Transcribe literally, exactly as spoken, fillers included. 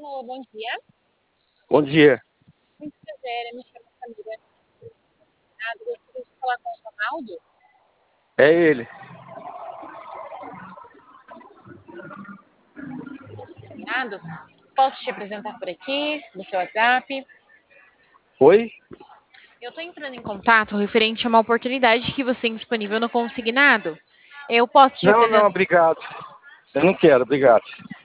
Alô, bom dia. Bom dia. Muito prazer, eu me chamo Camila. Ah, gostaria de falar com o Ronaldo. É ele. Combinado? Posso te apresentar por aqui, no seu WhatsApp? Oi? Eu estou entrando em contato referente a uma oportunidade que você tem disponível no Consignado. Eu posso te Não, não, apresentar. obrigado. Eu não quero, obrigado.